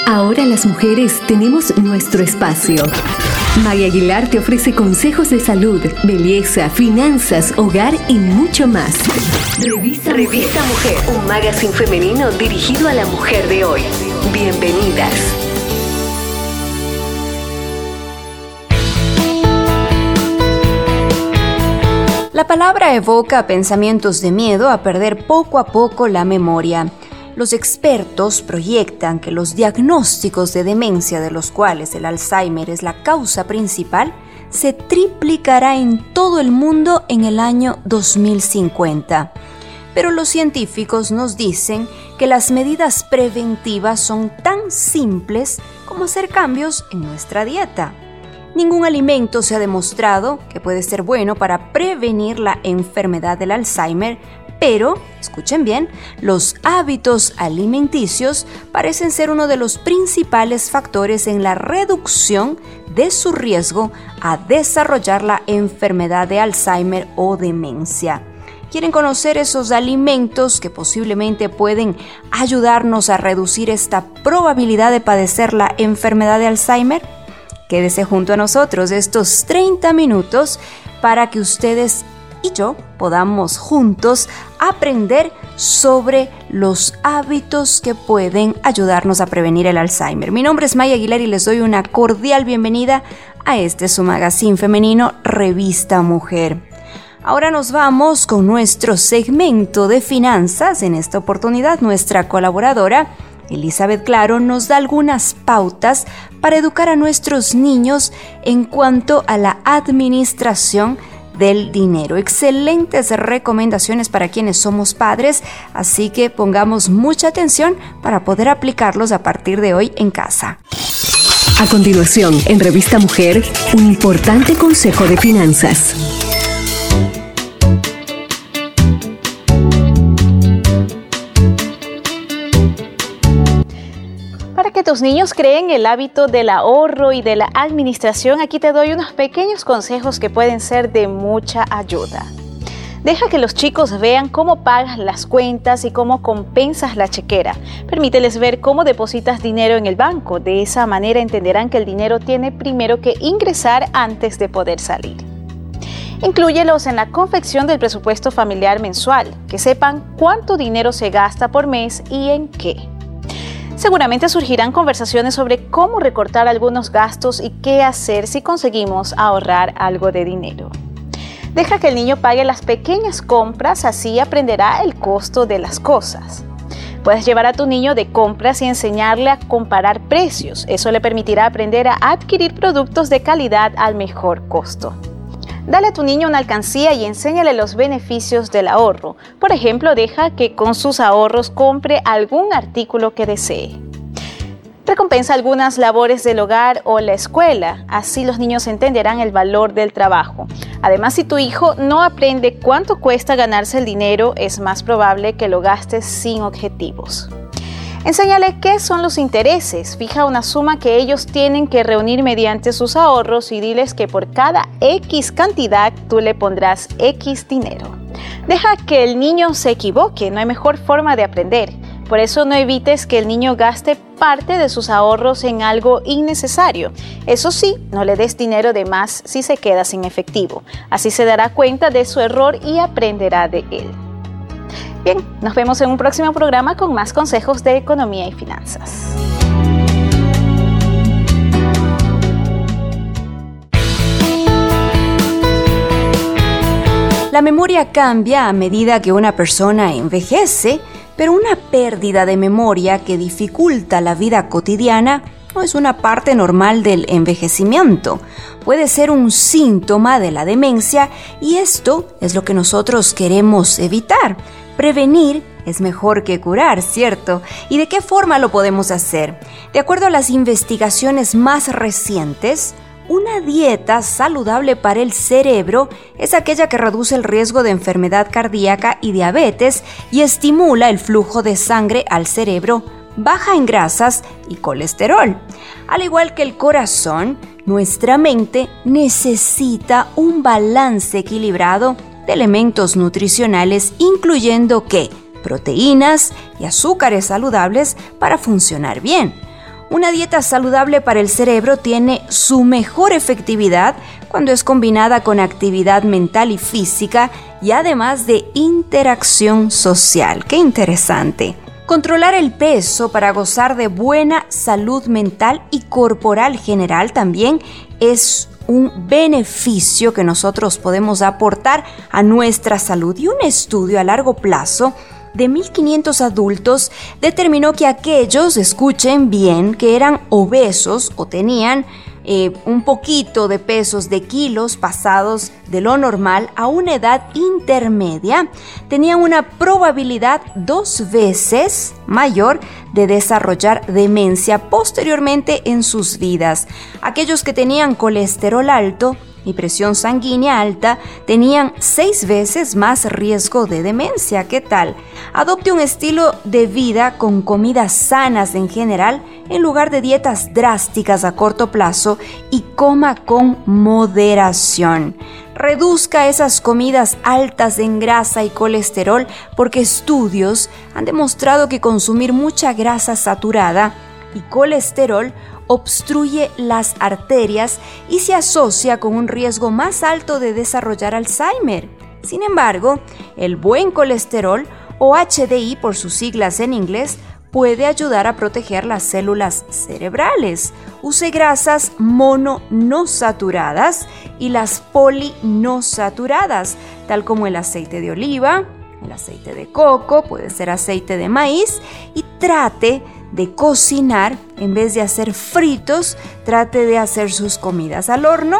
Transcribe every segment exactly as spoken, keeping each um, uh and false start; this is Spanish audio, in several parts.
Ahora las mujeres tenemos nuestro espacio. Maya Aguilar te ofrece consejos de salud, belleza, finanzas, hogar y mucho más. Revista, Revista Mujer, un magazine femenino dirigido a la mujer de hoy. Bienvenidas. La palabra evoca pensamientos de miedo a perder poco a poco la memoria. Los expertos proyectan que los diagnósticos de demencia, de los cuales el Alzheimer es la causa principal, se triplicará en todo el mundo en el año dos mil cincuenta. Pero los científicos nos dicen que las medidas preventivas son tan simples como hacer cambios en nuestra dieta. Ningún alimento se ha demostrado que puede ser bueno para prevenir la enfermedad del Alzheimer, pero, escuchen bien, los hábitos alimenticios parecen ser uno de los principales factores en la reducción de su riesgo a desarrollar la enfermedad de Alzheimer o demencia. ¿Quieren conocer esos alimentos que posiblemente pueden ayudarnos a reducir esta probabilidad de padecer la enfermedad de Alzheimer? Quédese junto a nosotros estos treinta minutos para que ustedes y yo podamos juntos aprender sobre los hábitos que pueden ayudarnos a prevenir el Alzheimer. Mi nombre es Maya Aguilar y les doy una cordial bienvenida a este su magazine femenino Revista Mujer. Ahora nos vamos con nuestro segmento de finanzas. En esta oportunidad, nuestra colaboradora Elizabeth Claro nos da algunas pautas para educar a nuestros niños en cuanto a la administración del dinero. Excelentes recomendaciones para quienes somos padres, así que pongamos mucha atención para poder aplicarlos a partir de hoy en casa. A continuación, en Revista Mujer, un importante consejo de finanzas. Que tus niños creen el hábito del ahorro y de la administración, aquí te doy unos pequeños consejos que pueden ser de mucha ayuda. Deja que los chicos vean cómo pagas las cuentas y cómo compensas la chequera. Permíteles ver cómo depositas dinero en el banco. De esa manera entenderán que el dinero tiene primero que ingresar antes de poder salir. Inclúyelos en la confección del presupuesto familiar mensual, que sepan cuánto dinero se gasta por mes y en qué. Seguramente surgirán conversaciones sobre cómo recortar algunos gastos y qué hacer si conseguimos ahorrar algo de dinero. Deja que el niño pague las pequeñas compras, así aprenderá el costo de las cosas. Puedes llevar a tu niño de compras y enseñarle a comparar precios. Eso le permitirá aprender a adquirir productos de calidad al mejor costo. Dale a tu niño una alcancía y enséñale los beneficios del ahorro. Por ejemplo, deja que con sus ahorros compre algún artículo que desee. Recompensa algunas labores del hogar o la escuela. Así los niños entenderán el valor del trabajo. Además, si tu hijo no aprende cuánto cuesta ganarse el dinero, es más probable que lo gastes sin objetivos. Enséñale qué son los intereses. Fija una suma que ellos tienen que reunir mediante sus ahorros y diles que por cada X cantidad tú le pondrás X dinero. Deja que el niño se equivoque, no hay mejor forma de aprender. Por eso no evites que el niño gaste parte de sus ahorros en algo innecesario. Eso sí, no le des dinero de más si se queda sin efectivo. Así se dará cuenta de su error y aprenderá de él. Bien, nos vemos en un próximo programa con más consejos de economía y finanzas. La memoria cambia a medida que una persona envejece, pero una pérdida de memoria que dificulta la vida cotidiana no es una parte normal del envejecimiento. Puede ser un síntoma de la demencia y esto es lo que nosotros queremos evitar. Prevenir es mejor que curar, ¿cierto? ¿Y de qué forma lo podemos hacer? De acuerdo a las investigaciones más recientes, una dieta saludable para el cerebro es aquella que reduce el riesgo de enfermedad cardíaca y diabetes y estimula el flujo de sangre al cerebro, baja en grasas y colesterol. Al igual que el corazón, nuestra mente necesita un balance equilibrado de elementos nutricionales, incluyendo ¿qué? Proteínas y azúcares saludables para funcionar bien. Una dieta saludable para el cerebro tiene su mejor efectividad cuando es combinada con actividad mental y física y además de interacción social. ¡Qué interesante! Controlar el peso para gozar de buena salud mental y corporal general también es un beneficio que nosotros podemos aportar a nuestra salud. Y un estudio a largo plazo de mil quinientos adultos determinó que aquellos, escuchen bien, que eran obesos o tenían eh, un poquito de pesos de kilos pasados de lo normal a una edad intermedia, tenían una probabilidad dos veces mayor de desarrollar demencia posteriormente en sus vidas. Aquellos que tenían colesterol alto y presión sanguínea alta tenían seis veces más riesgo de demencia. ¿Qué tal? Adopte un estilo de vida con comidas sanas en general en lugar de dietas drásticas a corto plazo y coma con moderación. Reduzca esas comidas altas en grasa y colesterol porque estudios han demostrado que consumir mucha grasa saturada y colesterol obstruye las arterias y se asocia con un riesgo más alto de desarrollar Alzheimer. Sin embargo, el buen colesterol, o H D I por sus siglas en inglés, puede ayudar a proteger las células cerebrales. Use grasas mononosaturadas y las polinosaturadas, tal como el aceite de oliva, el aceite de coco, puede ser aceite de maíz, y trate de cocinar, en vez de hacer fritos, trate de hacer sus comidas al horno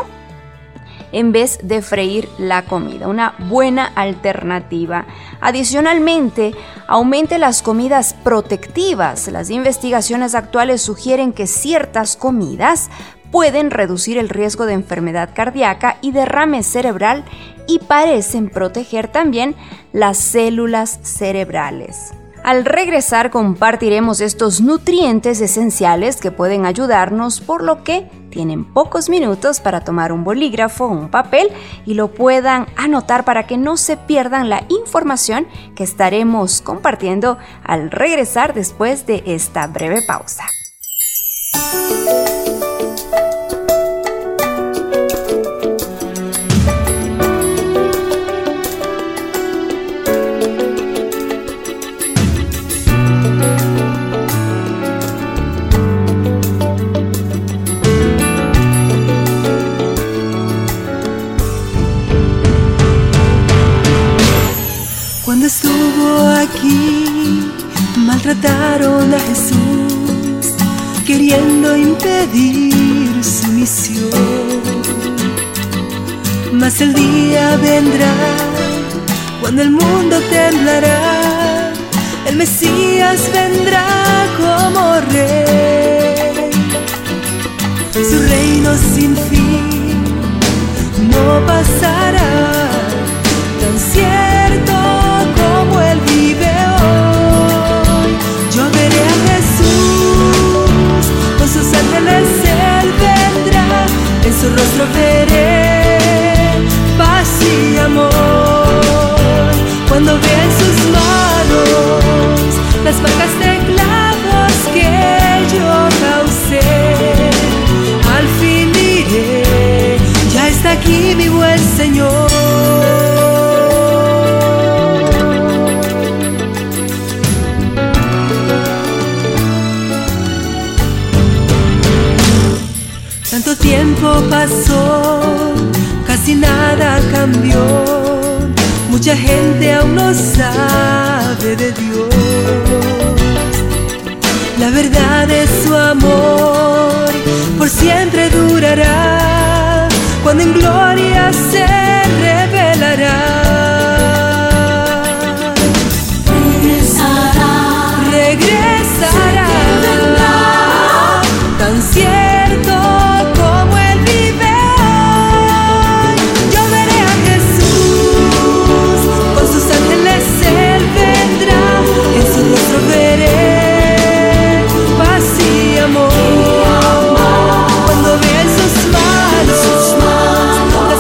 en vez de freír la comida, una buena alternativa. Adicionalmente, aumente las comidas protectivas. Las investigaciones actuales sugieren que ciertas comidas pueden reducir el riesgo de enfermedad cardíaca y derrame cerebral y parecen proteger también las células cerebrales. Al regresar compartiremos estos nutrientes esenciales que pueden ayudarnos, por lo que tienen pocos minutos para tomar un bolígrafo o un papel y lo puedan anotar para que no se pierdan la información que estaremos compartiendo al regresar después de esta breve pausa. Estuvo aquí, maltrataron a Jesús, queriendo impedir su misión. Mas el día vendrá, cuando el mundo temblará, el Mesías vendrá como rey. Su reino sin fin no pasará, tan cierto como Él vive hoy. Yo veré a Jesús, con sus ángeles Él vendrá, en su rostro veré paz y amor. Cuando vea en sus manos las marcas de clavos que yo causé, al fin diré, ya está aquí mi buen Señor. Tanto tiempo pasó, casi nada cambió. Mucha gente aún no sabe de Dios. La verdad de su amor por siempre durará, cuando en gloria se revelará. Regresará, regresará, tan cierto como Él vive hoy. Yo veré a Jesús, con sus ángeles Él vendrá, en su rostro veré paz y amor. Cuando vea en sus manos las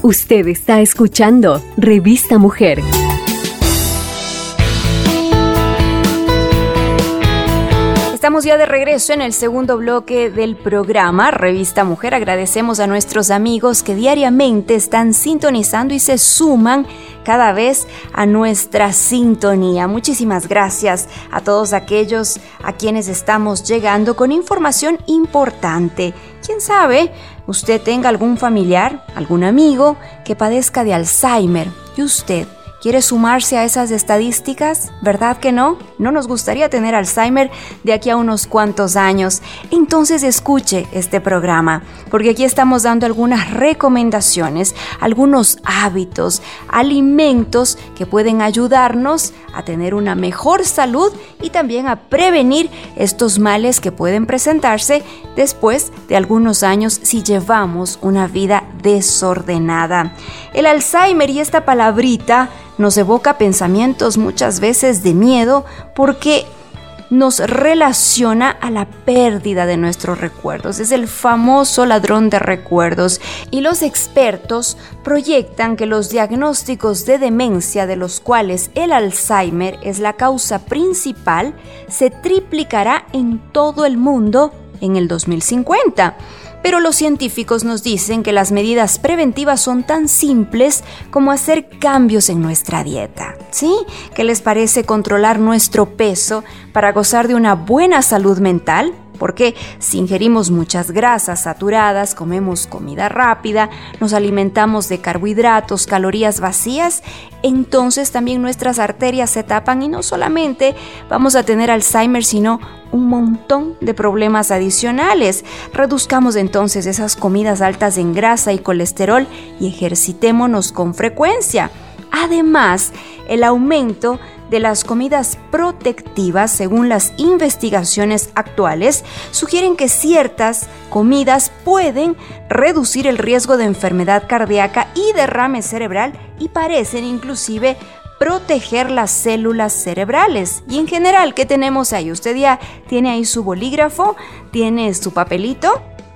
Usted está escuchando Revista Mujer. Estamos ya de regreso en el segundo bloque del programa Revista Mujer. Agradecemos a nuestros amigos que diariamente están sintonizando y se suman cada vez a nuestra sintonía. Muchísimas gracias a todos aquellos a quienes estamos llegando con información importante. ¿Quién sabe? Usted tenga algún familiar, algún amigo que padezca de Alzheimer y usted ¿quiere sumarse a esas estadísticas? ¿Verdad que no? No nos gustaría tener Alzheimer de aquí a unos cuantos años. Entonces escuche este programa, porque aquí estamos dando algunas recomendaciones, algunos hábitos, alimentos que pueden ayudarnos a tener una mejor salud y también a prevenir estos males que pueden presentarse después de algunos años si llevamos una vida desordenada. El Alzheimer y esta palabrita nos evoca pensamientos muchas veces de miedo porque nos relaciona a la pérdida de nuestros recuerdos. Es el famoso ladrón de recuerdos y los expertos proyectan que los diagnósticos de demencia, de los cuales el Alzheimer es la causa principal, se triplicará en todo el mundo en el dos mil cincuenta. Pero los científicos nos dicen que las medidas preventivas son tan simples como hacer cambios en nuestra dieta, ¿sí? ¿Qué les parece controlar nuestro peso para gozar de una buena salud mental? Porque si ingerimos muchas grasas saturadas, comemos comida rápida, nos alimentamos de carbohidratos, calorías vacías, entonces también nuestras arterias se tapan y no solamente vamos a tener Alzheimer, sino un montón de problemas adicionales. Reduzcamos entonces esas comidas altas en grasa y colesterol y ejercitémonos con frecuencia. Además, el aumento de las comidas protectivas, según las investigaciones actuales, sugieren que ciertas comidas pueden reducir el riesgo de enfermedad cardíaca y derrame cerebral y parecen inclusive proteger las células cerebrales. Y en general, ¿qué tenemos ahí? Usted ya tiene ahí su bolígrafo, tiene su papelito.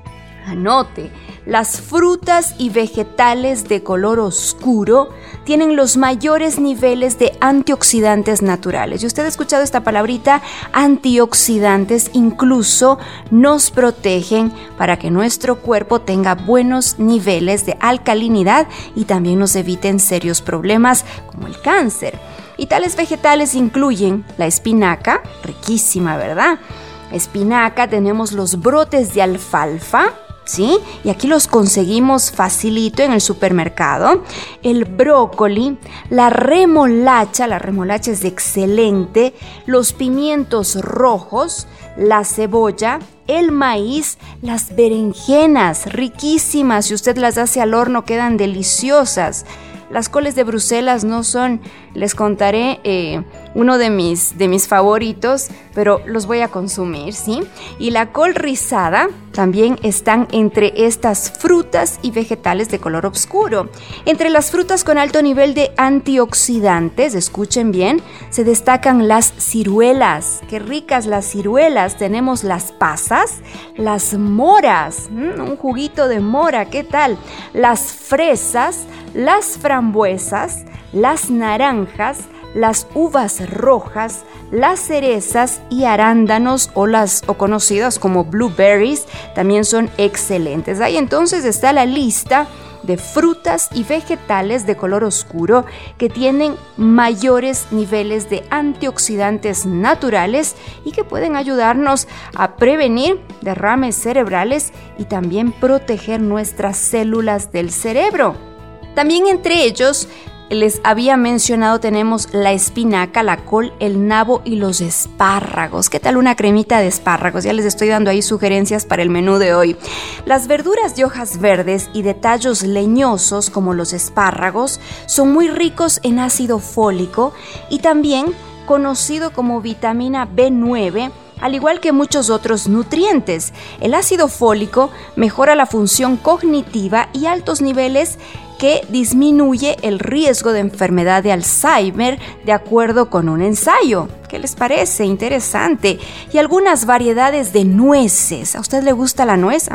Anote. Las frutas y vegetales de color oscuro tienen los mayores niveles de antioxidantes naturales. Y usted ha escuchado esta palabrita, antioxidantes, incluso nos protegen para que nuestro cuerpo tenga buenos niveles de alcalinidad y también nos eviten serios problemas como el cáncer. Y tales vegetales incluyen la espinaca, riquísima, ¿verdad? Espinaca, tenemos los brotes de alfalfa, ¿sí? Y aquí los conseguimos facilito en el supermercado. El brócoli, la remolacha, la remolacha es excelente, los pimientos rojos, la cebolla, el maíz, las berenjenas, riquísimas. Si usted las hace al horno quedan deliciosas. Las coles de Bruselas no son, les contaré, eh, uno de mis, de mis favoritos, pero los voy a consumir, ¿sí? Y la col rizada también están entre estas frutas y vegetales de color oscuro. Entre las frutas con alto nivel de antioxidantes, escuchen bien, se destacan las ciruelas. ¡Qué ricas las ciruelas! Tenemos las pasas, las moras, mm, un juguito de mora, ¿qué tal? Las fresas, las frambuesas, las naranjas, las uvas rojas, las cerezas y arándanos o las o conocidas como blueberries también son excelentes. Ahí entonces está la lista de frutas y vegetales de color oscuro que tienen mayores niveles de antioxidantes naturales y que pueden ayudarnos a prevenir derrames cerebrales y también proteger nuestras células del cerebro. También entre ellos, les había mencionado, tenemos la espinaca, la col, el nabo y los espárragos. ¿Qué tal una cremita de espárragos? Ya les estoy dando ahí sugerencias para el menú de hoy. Las verduras de hojas verdes y de tallos leñosos, como los espárragos, son muy ricos en ácido fólico y también conocido como vitamina B nueve, al igual que muchos otros nutrientes. El ácido fólico mejora la función cognitiva y altos niveles que disminuye el riesgo de enfermedad de Alzheimer, de acuerdo con un ensayo. ¿Qué les parece? Interesante. Y algunas variedades de nueces. ¿A usted le gusta la nuez? A mí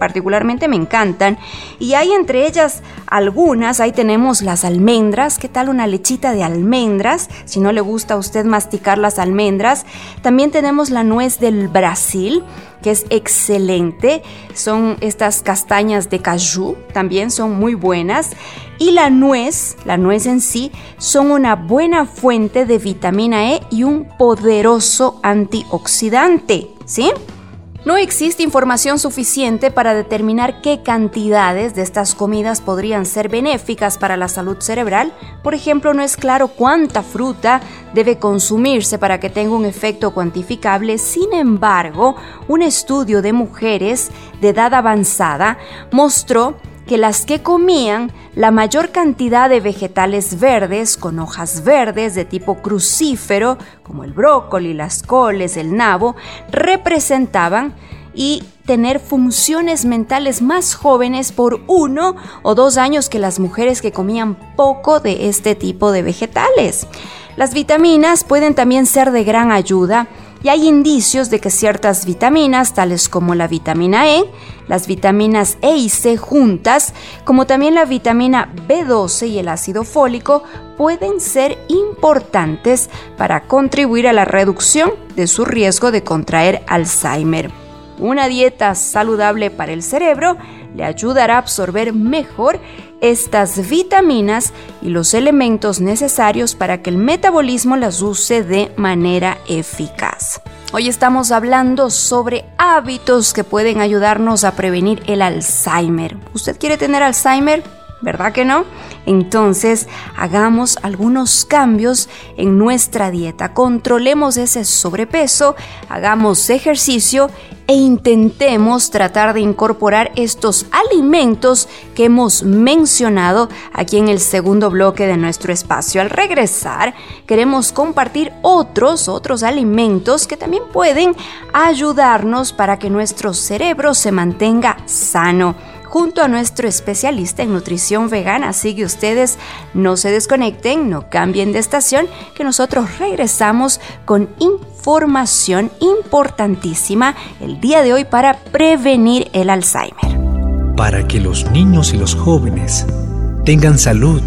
particularmente me encantan. Y hay entre ellas algunas, ahí tenemos las almendras. ¿Qué tal una lechita de almendras? Si no le gusta a usted masticar las almendras. También tenemos la nuez del Brasil, que es excelente. Son estas castañas de caju, también son muy buenas. Y la nuez, la nuez en sí, son una buena fuente de vitamina E y un poderoso antioxidante, ¿sí? No existe información suficiente para determinar qué cantidades de estas comidas podrían ser benéficas para la salud cerebral. Por ejemplo, no es claro cuánta fruta debe consumirse para que tenga un efecto cuantificable. Sin embargo, un estudio de mujeres de edad avanzada mostró que las que comían la mayor cantidad de vegetales verdes con hojas verdes de tipo crucífero, como el brócoli, las coles, el nabo, representaban y tener funciones mentales más jóvenes por uno o dos años que las mujeres que comían poco de este tipo de vegetales. Las vitaminas pueden también ser de gran ayuda. Y hay indicios de que ciertas vitaminas, tales como la vitamina E, las vitaminas E y C juntas, como también la vitamina B doce y el ácido fólico, pueden ser importantes para contribuir a la reducción de su riesgo de contraer Alzheimer. Una dieta saludable para el cerebro le ayudará a absorber mejor estas vitaminas y los elementos necesarios para que el metabolismo las use de manera eficaz. Hoy estamos hablando sobre hábitos que pueden ayudarnos a prevenir el Alzheimer. ¿Usted quiere tener Alzheimer? ¿Verdad que no? Entonces, hagamos algunos cambios en nuestra dieta. Controlemos ese sobrepeso, hagamos ejercicio e intentemos tratar de incorporar estos alimentos que hemos mencionado aquí en el segundo bloque de nuestro espacio. Al regresar, queremos compartir otros, otros alimentos que también pueden ayudarnos para que nuestro cerebro se mantenga sano. Junto a nuestro especialista en nutrición vegana, así que ustedes no se desconecten, no cambien de estación, que nosotros regresamos con información importantísima el día de hoy para prevenir el Alzheimer. Para que los niños y los jóvenes tengan salud,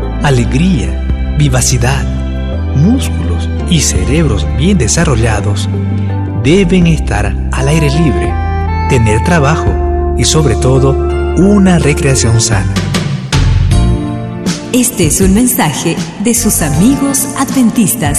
alegría, vivacidad, músculos y cerebros bien desarrollados, deben estar al aire libre, tener trabajo y sobre todo una recreación sana. Este es un mensaje de sus amigos adventistas.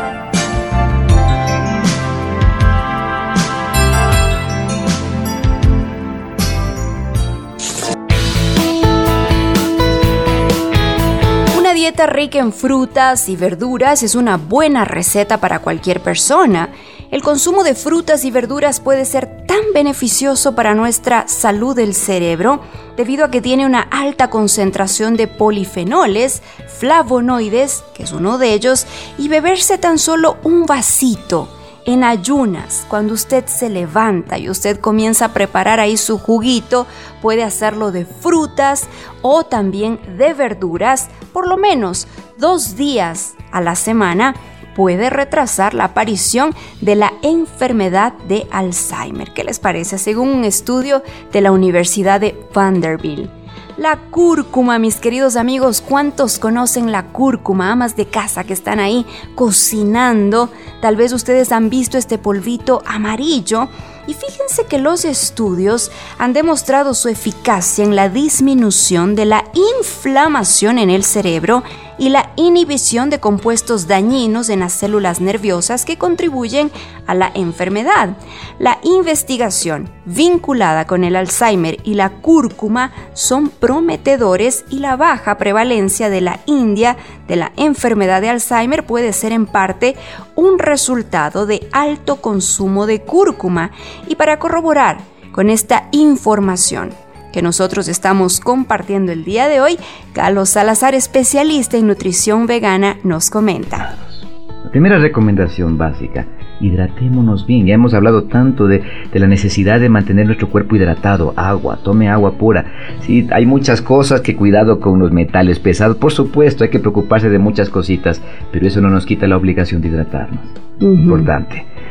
Una dieta rica en frutas y verduras es una buena receta para cualquier persona. El consumo de frutas y verduras puede ser tan beneficioso para nuestra salud del cerebro debido a que tiene una alta concentración de polifenoles, flavonoides, que es uno de ellos, y beberse tan solo un vasito en ayunas, cuando usted se levanta y usted comienza a preparar ahí su juguito, puede hacerlo de frutas o también de verduras, por lo menos dos días a la semana, puede retrasar la aparición de la enfermedad de Alzheimer. ¿Qué les parece? Según un estudio de la Universidad de Vanderbilt. La cúrcuma, mis queridos amigos, ¿cuántos conocen la cúrcuma? Amas de casa que están ahí cocinando. Tal vez ustedes han visto este polvito amarillo. Y fíjense que los estudios han demostrado su eficacia en la disminución de la inflamación en el cerebro y la inhibición de compuestos dañinos en las células nerviosas que contribuyen a la enfermedad. La investigación vinculada con el Alzheimer y la cúrcuma son prometedores y la baja prevalencia de la India de la enfermedad de Alzheimer puede ser en parte un resultado de alto consumo de cúrcuma. Y para corroborar con esta información que nosotros estamos compartiendo el día de hoy, Carlos Salazar, especialista en nutrición vegana, nos comenta. La primera recomendación básica: hidratémonos bien. Ya hemos hablado tanto de, de la necesidad de mantener nuestro cuerpo hidratado. Agua, tome agua pura. Sí, hay muchas cosas, que cuidado con los metales pesados. Por supuesto, hay que preocuparse de muchas cositas, pero eso no nos quita la obligación de hidratarnos. Uh-huh. Importante.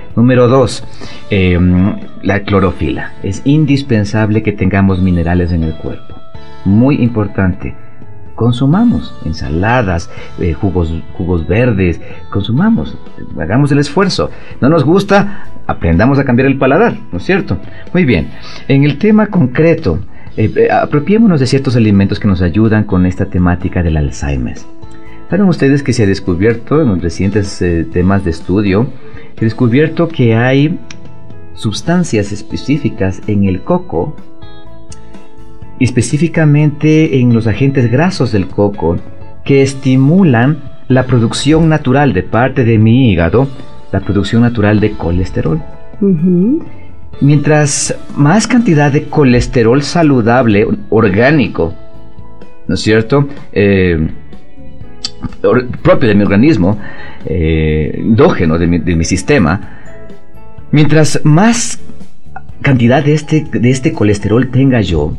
Número dos, eh, la clorofila. Es indispensable que tengamos minerales en el cuerpo. Muy importante. Consumamos ensaladas, eh, jugos, jugos verdes, consumamos, hagamos el esfuerzo. No nos gusta, aprendamos a cambiar el paladar, ¿no es cierto? Muy bien, en el tema concreto, eh, eh, apropiémonos de ciertos alimentos que nos ayudan con esta temática del Alzheimer. ¿Saben ustedes que se ha descubierto en los recientes eh, temas de estudio, se ha descubierto que hay sustancias específicas en el coco, específicamente en los agentes grasos del coco, que estimulan la producción natural de parte de mi hígado, la producción natural de colesterol? Uh-huh. Mientras más cantidad de colesterol saludable, orgánico, ¿no es cierto?, eh, or, propio de mi organismo, eh, endógeno de mi, de mi sistema, mientras más cantidad de este, de este colesterol tenga yo,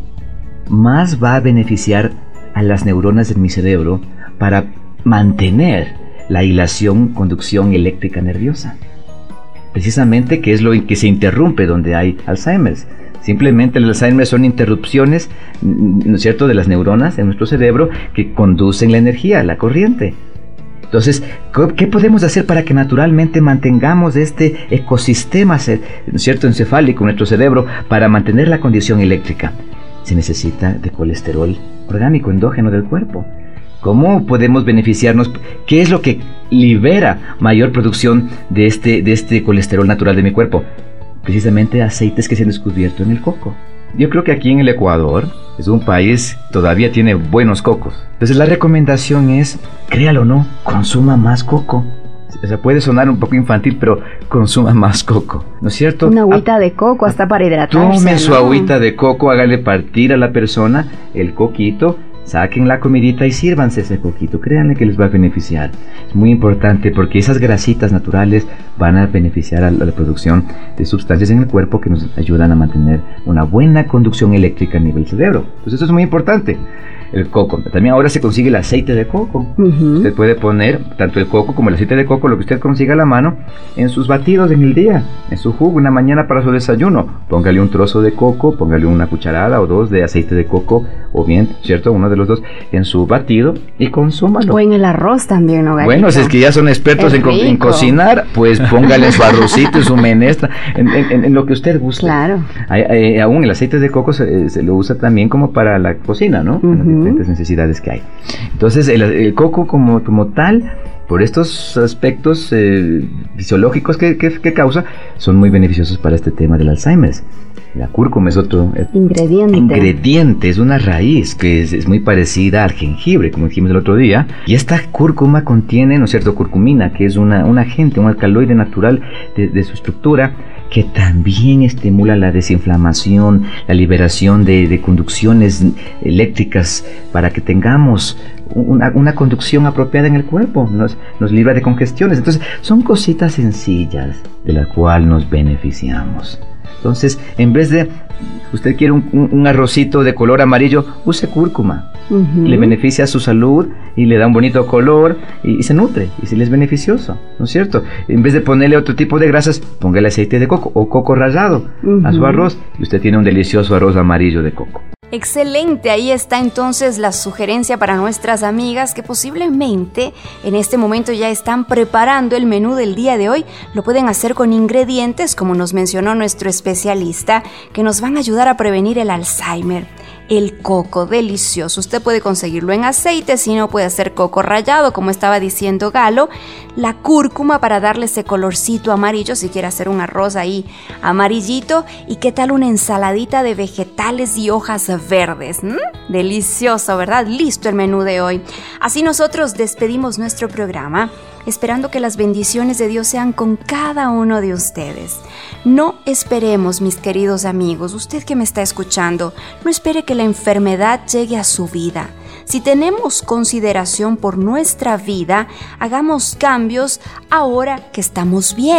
más va a beneficiar a las neuronas de mi cerebro para mantener la hilación, conducción eléctrica nerviosa. Precisamente que es lo que se interrumpe donde hay Alzheimer. Simplemente el Alzheimer son interrupciones, ¿no es cierto?, de las neuronas en nuestro cerebro que conducen la energía, la corriente. Entonces, ¿qué podemos hacer para que naturalmente mantengamos este ecosistema, ¿no es cierto?, encefálico en nuestro cerebro para mantener la condición eléctrica? Se necesita de colesterol orgánico endógeno del cuerpo. ¿Cómo podemos beneficiarnos? ¿Qué es lo que libera mayor producción de este, de este colesterol natural de mi cuerpo? Precisamente aceites que se han descubierto en el coco. Yo creo que aquí en el Ecuador es un país que todavía tiene buenos cocos. Entonces la recomendación es, créalo o no, consuma más coco. O sea, puede sonar un poco infantil, pero consuma más coco, ¿no es cierto? Una agüita a, de coco hasta para hidratarse. Tome ¿no? su agüita de coco, hágale partir a la persona el coquito, saquen la comidita y sírvanse ese coquito. Créanle que les va a beneficiar. Es muy importante porque esas grasitas naturales van a beneficiar a la producción de sustancias en el cuerpo que nos ayudan a mantener una buena conducción eléctrica a nivel cerebro. Entonces eso es muy importante. El coco. También ahora se consigue el aceite de coco. Uh-huh. Usted puede poner tanto el coco como el aceite de coco, lo que usted consiga a la mano, en sus batidos en el día, en su jugo, una mañana para su desayuno. Póngale un trozo de coco, póngale una cucharada o dos de aceite de coco, o bien, ¿cierto?, uno de los dos, en su batido y consúmalo. O en el arroz también, ¿no, Galito? Bueno, si es que ya son expertos en, co- en cocinar, pues póngale en su arrocito, en su menestra, en, en, en lo que usted guste. Claro. Hay, hay, aún el aceite de coco se, se lo usa también como para la cocina, ¿no? Uh-huh. Diferentes necesidades que hay. Entonces el, el coco como, como tal, por estos aspectos eh, fisiológicos que, que, que causa, son muy beneficiosos para este tema del Alzheimer. La cúrcuma es otro eh, ingrediente. ingrediente, es una raíz que es, es muy parecida al jengibre, como dijimos el otro día, y esta cúrcuma contiene, ¿no es cierto?, curcumina, que es una, un agente, un alcaloide natural de, de su estructura, que también estimula la desinflamación, la liberación de, de conducciones eléctricas para que tengamos una, una conducción apropiada en el cuerpo, nos, nos libra de congestiones. Entonces son cositas sencillas de las cuales nos beneficiamos. Entonces, en vez de usted quiere un, un, un arrocito de color amarillo, use cúrcuma. Uh-huh. Le beneficia a su salud y le da un bonito color y, y se nutre y se le es beneficioso, ¿no es cierto? En vez de ponerle otro tipo de grasas, póngale aceite de coco o coco rallado uh-huh. a su arroz y usted tiene un delicioso arroz amarillo de coco. Excelente, ahí está entonces la sugerencia para nuestras amigas que posiblemente en este momento ya están preparando el menú del día de hoy. Lo pueden hacer con ingredientes, como nos mencionó nuestro especialista, que nos van a ayudar a prevenir el Alzheimer. El coco, delicioso. Usted puede conseguirlo en aceite, si no puede hacer coco rallado, como estaba diciendo Galo. La cúrcuma para darle ese colorcito amarillo, si quiere hacer un arroz ahí amarillito. ¿Y qué tal una ensaladita de vegetales y hojas verdes? ¿Mm? Delicioso, ¿verdad? Listo el menú de hoy. Así nosotros despedimos nuestro programa, esperando que las bendiciones de Dios sean con cada uno de ustedes. No esperemos, mis queridos amigos, usted que me está escuchando, no espere que la enfermedad llegue a su vida. Si tenemos consideración por nuestra vida, hagamos cambios ahora que estamos bien.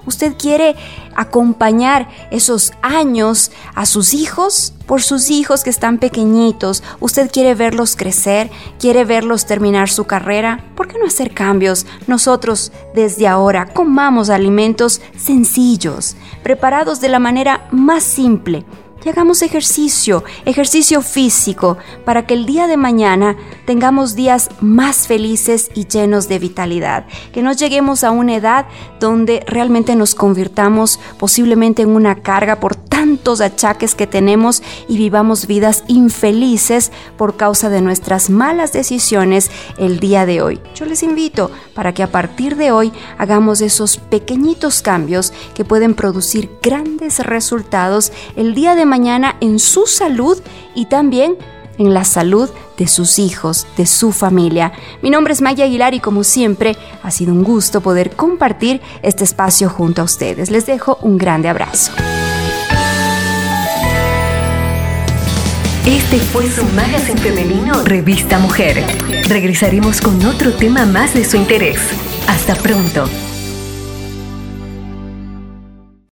¿Usted quiere acompañar esos años a sus hijos? Por sus hijos que están pequeñitos, ¿usted quiere verlos crecer? ¿Quiere verlos terminar su carrera? ¿Por qué no hacer cambios? Nosotros, desde ahora, comamos alimentos sencillos, preparados de la manera más simple. Y hagamos ejercicio, ejercicio físico, para que el día de mañana tengamos días más felices y llenos de vitalidad. Que no lleguemos a una edad donde realmente nos convirtamos posiblemente en una carga por tantos achaques que tenemos y vivamos vidas infelices por causa de nuestras malas decisiones el día de hoy. Yo les invito para que a partir de hoy hagamos esos pequeñitos cambios que pueden producir grandes resultados el día de mañana en su salud y también en la salud de sus hijos, de su familia. Mi nombre es Maya Aguilar y como siempre ha sido un gusto poder compartir este espacio junto a ustedes. Les dejo un grande abrazo. Este fue su magazine femenino Revista Mujer. Regresaremos con otro tema más de su interés. Hasta pronto.